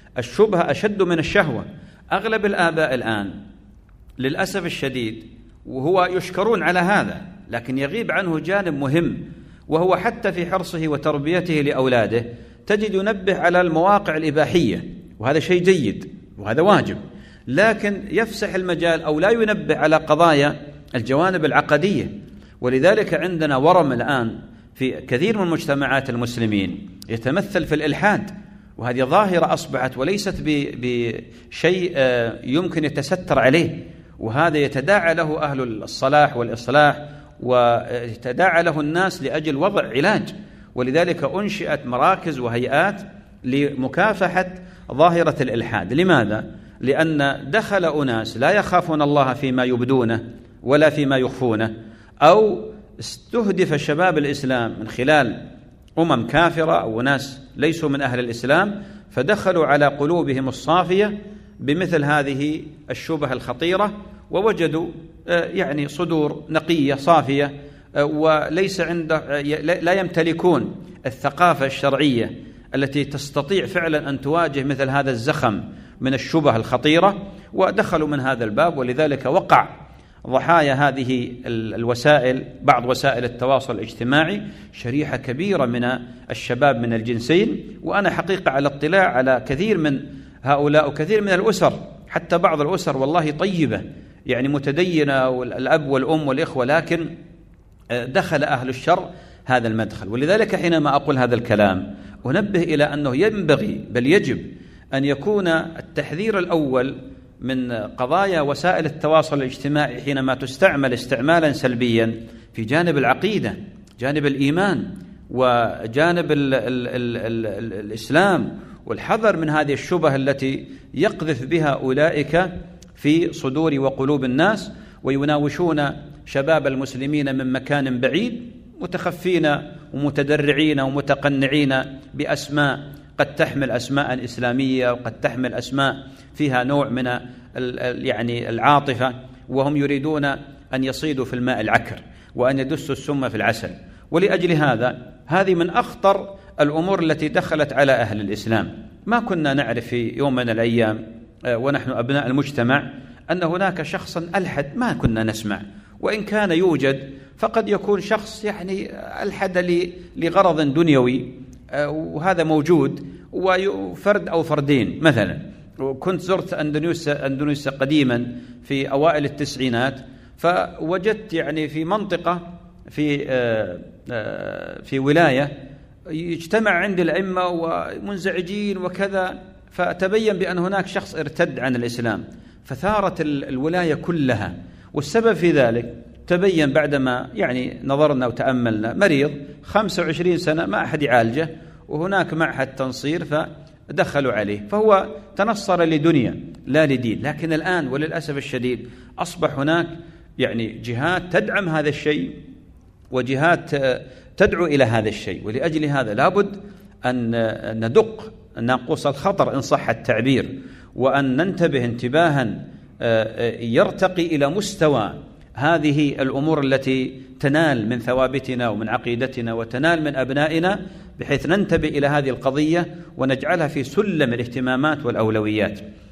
الشبهة أشد من الشهوة. أغلب الآباء الآن للأسف الشديد، وهو يشكرون على هذا، لكن يغيب عنه جانب مهم، وهو حتى في حرصه وتربيته لأولاده تجد ينبه على المواقع الإباحية، وهذا شيء جيد وهذا واجب، لكن يفسح المجال أو لا ينبه على قضايا الجوانب العقدية. ولذلك عندنا ورم الآن في كثير من مجتمعات المسلمين يتمثل في الإلحاد، وهذه ظاهرة أصبحت وليست بشيء يمكن يتستر عليه، وهذا يتداعى له أهل الصلاح والإصلاح ويتداعى له الناس لأجل وضع علاج. ولذلك أنشئت مراكز وهيئات لمكافحة ظاهرة الإلحاد. لماذا؟ لأن دخل أناس لا يخافون الله فيما يبدونه ولا فيما يخفونه، أو استهدف شباب الإسلام من خلال كافرة أو ناس ليسوا من أهل الإسلام، فدخلوا على قلوبهم الصافية بمثل هذه الشبه الخطيرة، ووجدوا يعني صدور نقية صافية، وليس عنده لا يمتلكون الثقافة الشرعية التي تستطيع فعلا أن تواجه مثل هذا الزخم من الشبه الخطيرة، ودخلوا من هذا الباب. ولذلك وقع ضحايا هذه الوسائل، بعض وسائل التواصل الاجتماعي، شريحة كبيرة من الشباب من الجنسين. وأنا حقيقة على اطلاع على كثير من هؤلاء وكثير من الأسر، حتى بعض الأسر والله طيبة يعني متدينة، والأب والأم والإخوة، لكن دخل أهل الشر هذا المدخل. ولذلك حينما أقول هذا الكلام أنبه إلى أنه ينبغي بل يجب أن يكون التحذير الأول من قضايا وسائل التواصل الاجتماعي حينما تستعمل استعمالا سلبيا في جانب العقيدة، جانب الإيمان، وجانب الإسلام، والحذر من هذه الشبه التي يقذف بها أولئك في صدور وقلوب الناس، ويناوشون شباب المسلمين من مكان بعيد، متخفين ومتدرعين ومتقنعين بأسماء قد تحمل أسماء إسلامية، وقد تحمل أسماء فيها نوع من يعني العاطفة، وهم يريدون أن يصيدوا في الماء العكر وأن يدسوا السم في العسل. ولأجل هذا هذه من أخطر الأمور التي دخلت على أهل الإسلام. ما كنا نعرف في يوم من الأيام ونحن أبناء المجتمع أن هناك شخصا ألحد، ما كنا نسمع، وإن كان يوجد فقد يكون شخص يعني ألحد لغرض دنيوي، وهذا موجود، وفرد أو فردين. مثلا كنت زرت أندونيسيا قديما في أوائل التسعينات، فوجدت يعني في منطقة في ولاية يجتمع عند الأئمة ومنزعجين وكذا، فتبين بأن هناك شخص ارتد عن الإسلام، فثارت الولاية كلها. والسبب في ذلك تبين بعدما يعني نظرنا وتأملنا، مريض 25 سنة ما أحد يعالجه، وهناك معهد تنصير فدخلوا عليه، فهو تنصر لدنيا لا لدين. لكن الآن وللأسف الشديد أصبح هناك يعني جهات تدعم هذا الشيء، وجهات تدعو إلى هذا الشيء. ولأجل هذا لابد أن ندق ناقوس الخطر إن صح التعبير، وأن ننتبه انتباها يرتقي إلى مستوى هذه الأمور التي تنال من ثوابتنا ومن عقيدتنا وتنال من أبنائنا، بحيث ننتبه إلى هذه القضية ونجعلها في سلم الاهتمامات والأولويات.